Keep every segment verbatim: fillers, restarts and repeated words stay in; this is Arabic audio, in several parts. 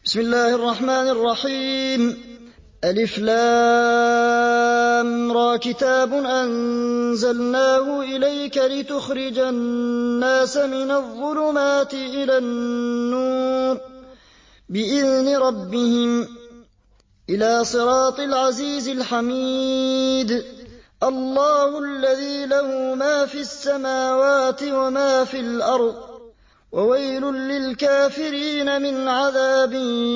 بسم الله الرحمن الرحيم ألف لام را كتاب أنزلناه إليك لتخرج الناس من الظلمات إلى النور بإذن ربهم إلى صراط العزيز الحميد الله الذي له ما في السماوات وما في الأرض وويل للكافرين من عذاب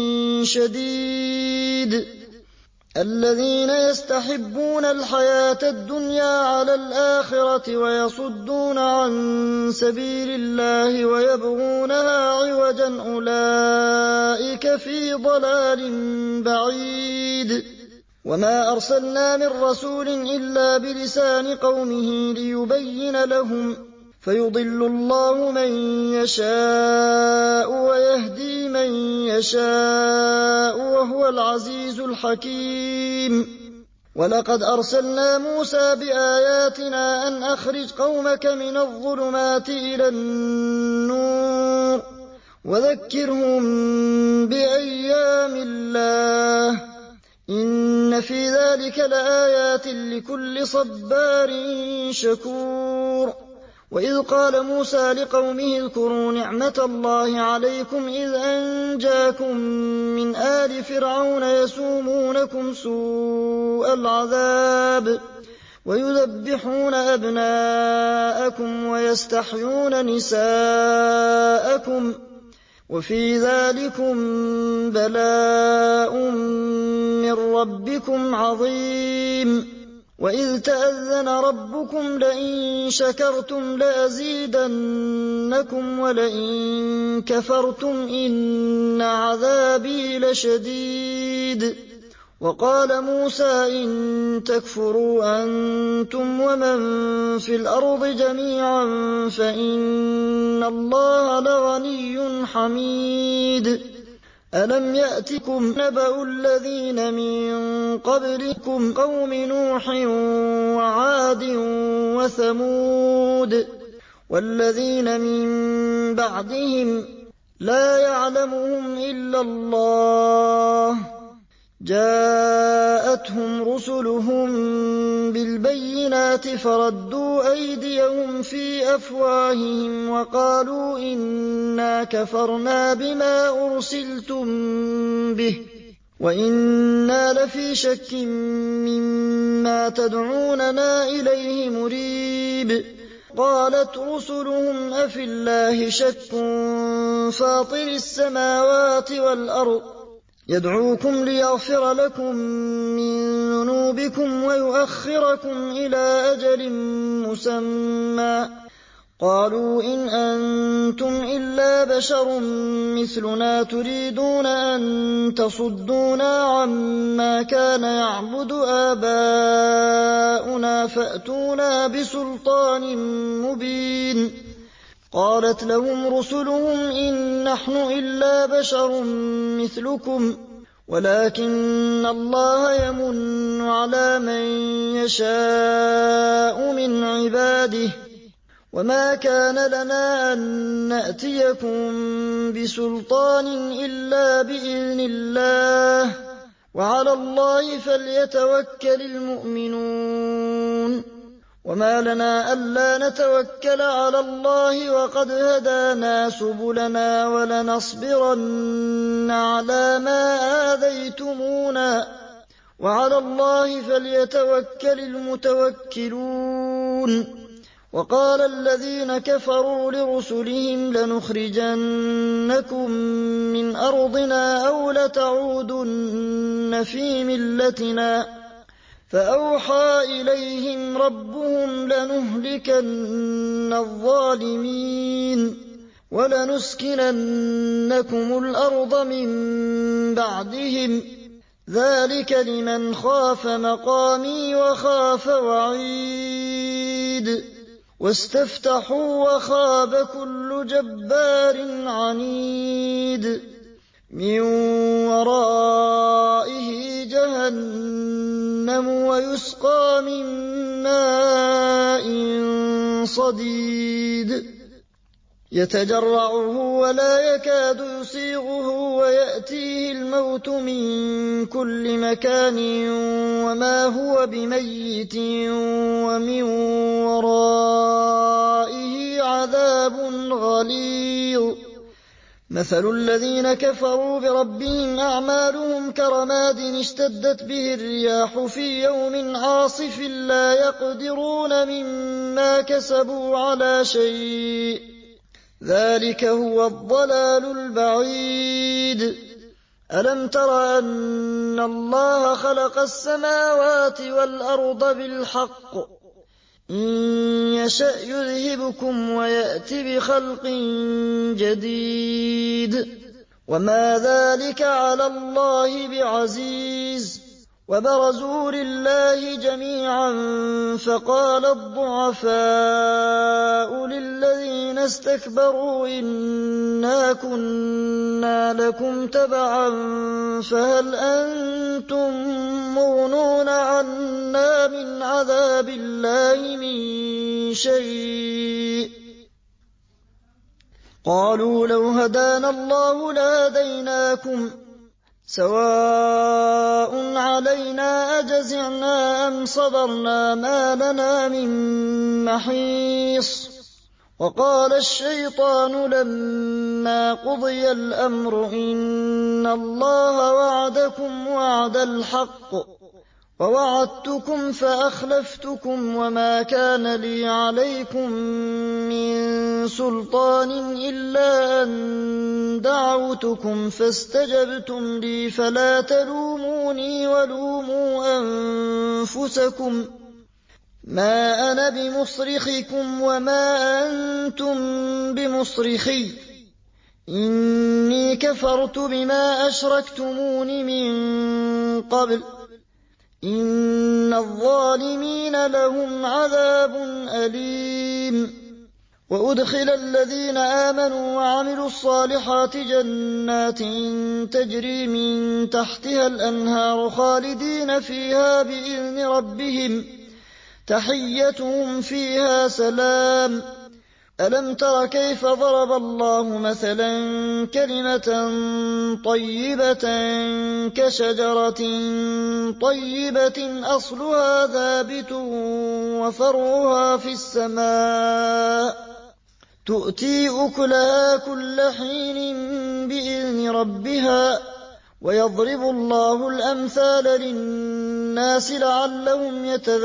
شديد الذين يستحبون الحياة الدنيا على الآخرة ويصدون عن سبيل الله ويبغونها عوجا أولئك في ضلال بعيد وما أرسلنا من رسول إلا بلسان قومه ليبين لهم فيضل الله من يشاء ويهدي من يشاء وهو العزيز الحكيم ولقد أرسلنا موسى بآياتنا أن أخرج قومك من الظلمات إلى النور وذكرهم بأيام الله إن في ذلك لآيات لكل صبار شكور وإذ قال موسى لقومه اذكروا نعمة الله عليكم إذ أنجاكم من آل فرعون يسومونكم سوء العذاب ويذبحون أبناءكم ويستحيون نساءكم وفي ذلكم بلاء من ربكم عظيم وإذ تأذن ربكم لئن شكرتم لأزيدنكم ولئن كفرتم إن عذابي لشديد وقال موسى إن تكفروا أنتم ومن في الأرض جميعا فإن الله لغني حميد ألم يأتكم نبأ الذين من قبلكم قوم نوح وعاد وثمود والذين من بعدهم لا يعلمهم إلا الله جاءتهم رسلهم بالبينات فردوا أيديهم في أفواههم وقالوا إنا كفرنا بما أرسلتم به وإنا لفي شك مما تدعوننا إليه مريب قالت رسلهم أفي الله شك فاطر السماوات والأرض يدعوكم ليغفر لكم من ذنوبكم ويؤخركم إلى أجل مسمى قالوا إن أنتم إلا بشر مثلنا تريدون أن تصدونا عما كان يعبد آباؤنا فأتونا بسلطان مبين قالت لهم رسلهم إن نحن إلا بشر مثلكم ولكن الله يمن على من يشاء من عباده وما كان لنا أن نأتيكم بسلطان إلا بإذن الله وعلى الله فليتوكل المؤمنون وما لنا ألا نتوكل على الله وقد هدانا سبلنا ولنصبرن على ما آذيتمونا وعلى الله فليتوكل المتوكلون وقال الذين كفروا لرسلهم لنخرجنكم من أرضنا أو لتعودن في ملتنا فأوحى إليهم ربهم لنهلكن الظالمين ولنسكننكم الأرض من بعدهم ذلك لمن خاف مقامي وخاف وعيد واستفتحوا وخاب كل جبار عنيد من ورائه جهنم ويسقى من ماء صديد يتجرعه ولا يكاد يسيغه ويأتيه الموت من كل مكان وما هو بميت ومن ورائه عذاب غليظ مثل الذين كفروا بربهم أعمالهم كرماد اشتدت به الرياح في يوم عاصف لا يقدرون مما كسبوا على شيء ذلك هو الضلال البعيد ألم تر أن الله خلق السماوات والأرض بالحق إن يشأ يذهبكم ويأت بخلق جديد وما ذلك على الله بعزيز وبرزوا لله جميعا فقال الضعفاء للذين استكبروا إنا كنا لكم تبعا فهل أنتم مغنون عنا من عذاب الله من شيء قالوا لو هدانا الله لهديناكم سواء علينا أجزعنا أم صبرنا ما لنا من محيص وقال الشيطان لما قضي الأمر إن الله وعدكم وعد الحق ووعدتكم فأخلفتكم وما كان لي عليكم من سلطان إلا أن دعوتكم فاستجبتم لي فلا تلوموني ولوموا أنفسكم ما أنا بمصرخكم وما أنتم بمصرخي إني كفرت بما أشركتمون من قبل إن الظالمين لهم عذاب أليم وأدخل الذين آمنوا وعملوا الصالحات جنات تجري من تحتها الأنهار خالدين فيها بإذن ربهم تحيتهم فيها سلام ألم تر كيف ضرب الله مثلا كلمة طيبة كشجرة طيبة أصلها ثابت وفرعها في السماء تؤتي أكلها كل حين بإذن ربها ويضرب الله الأمثال للناس لعلهم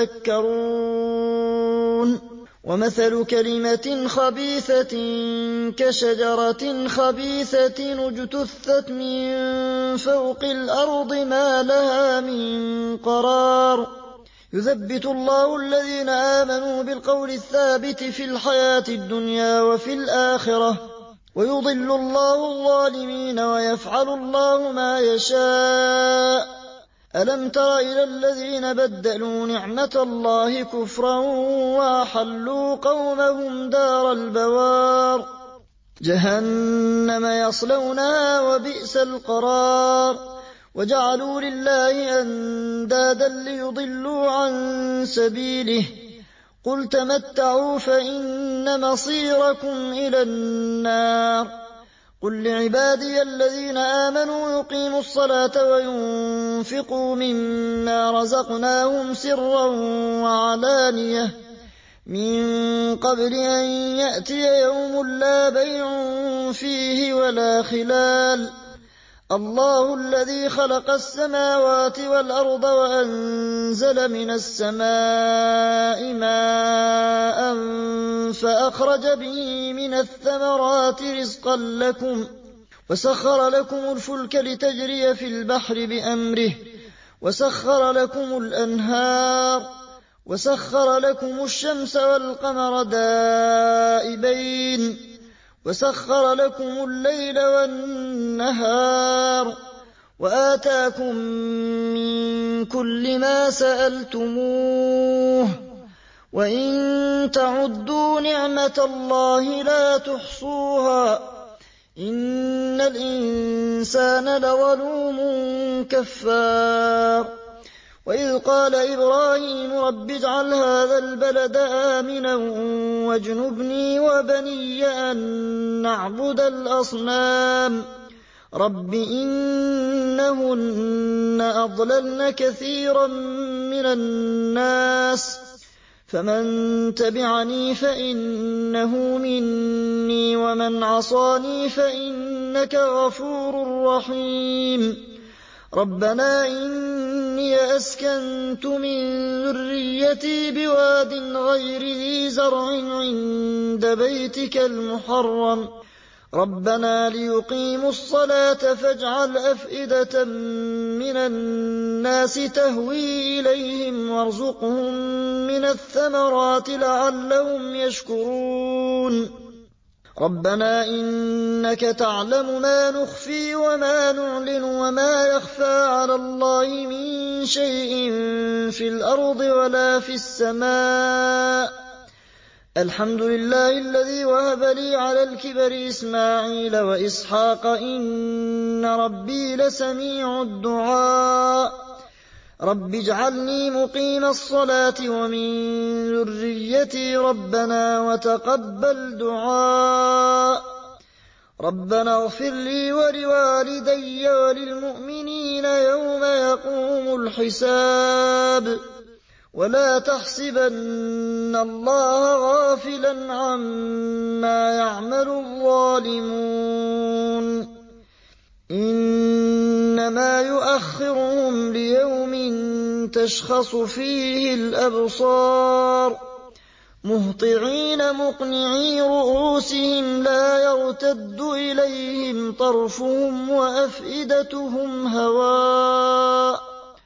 يتذكرون ومثل كلمة خبيثة كشجرة خبيثة اجتثت من فوق الأرض ما لها من قرار يثبت الله الذين آمنوا بالقول الثابت في الحياة الدنيا وفي الآخرة ويضل الله الظالمين ويفعل الله ما يشاء ألم تر إلى الذين بدلوا نعمة الله كفرا وأحلوا قومهم دار البوار جهنم يصلونها وبئس القرار وجعلوا لله أندادا ليضلوا عن سبيله قل تمتعوا فإن مصيركم إلى النار قل لعبادي الذين آمنوا يقيموا الصلاة وينفقوا مما رزقناهم سرا وعلانية من قبل أن يأتي يوم لا بيع فيه ولا خلال الله الذي خلق السماوات والأرض وأنزل من السماء ماء فأخرج به من الثمرات رزقا لكم وسخر لكم الفلك لتجري في البحر بأمره وسخر لكم الأنهار وسخر لكم الشمس والقمر دائبين وسخر لكم الليل والنهار وآتاكم من كل ما سألتموه وإن تعدوا نعمة الله لا تحصوها إن الإنسان لظلوم كفار وإذ قال إبراهيم رب اجعل هذا البلد آمنا واجنبني وبني أن نعبد الأصنام رب إنهن أضللن كثيرا من الناس فمن تبعني فإنه مني ومن عصاني فإنك غفور رحيم ربنا إني أسكنت من ذريتي بواد غير ذي زرع عند بيتك المحرم ربنا ليقيموا الصلاة فاجعل أفئدة من الناس تهوي إليهم وارزقهم من الثمرات لعلهم يشكرون ربنا إنك تعلم ما نخفي وما نعلن وما يخفى على الله من شيء في الأرض ولا في السماء الحمد لله الذي وهب لي على الكبر إسماعيل وإسحاق إن ربي لسميع الدعاء رب اجعلني مقيم الصلاة ومن ذريتي ربنا وتقبل دعاء ربنا اغفر لي ولوالدي وللمؤمنين يوم يقوم الحساب ولا تحسبن الله غافلا عما يعمل الظالمون إنما يؤخرهم ليوم تشخص فيه الأبصار مهطعين مقنعي رؤوسهم لا يرتد إليهم طرفهم وأفئدتهم هواء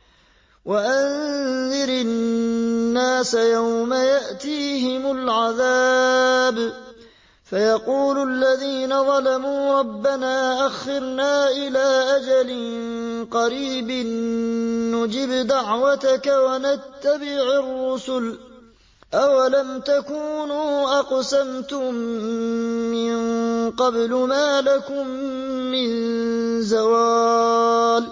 وأنذر الناس يوم يأتيهم العذاب فيقول الذين ظلموا ربنا أخرنا إلى أجل قريب نجب دعوتك ونتبع الرسل أولم تكونوا أقسمتم من قبل ما لكم من زوال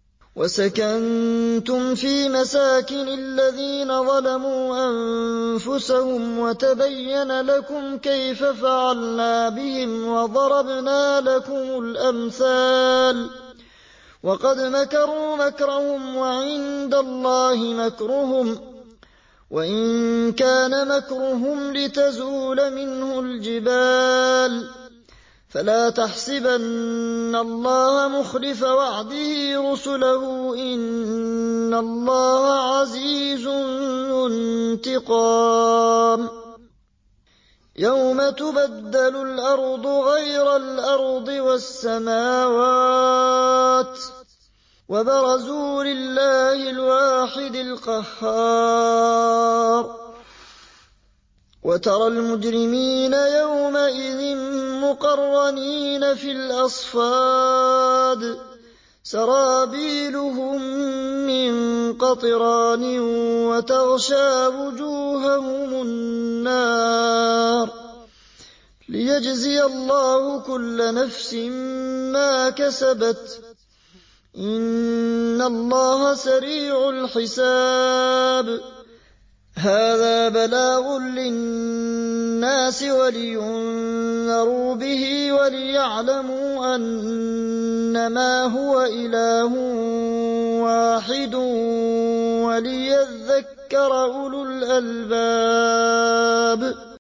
وسكنتم في مساكن الذين ظلموا أنفسهم وتبين لكم كيف فعلنا بهم وضربنا لكم الأمثال وقد مكروا مكرهم وعند الله مكرهم وإن كان مكرهم لتزول منه الجبال فلا تحسبن الله مخلف وعده رسله إن الله عزيز ذو انتقام يوم تبدل الأرض غير الأرض والسماوات وبرزوا لله الواحد القهار وترى المجرمين يومئذ مقرنين في الأصفاد سرابيلهم من قطران وتغشى وجوههم النار ليجزي الله كل نفس ما كسبت إن الله سريع الحساب هذا بلاغ للناس ولينذروا به وليعلموا أنما هو إله واحد وليذكر أولو الألباب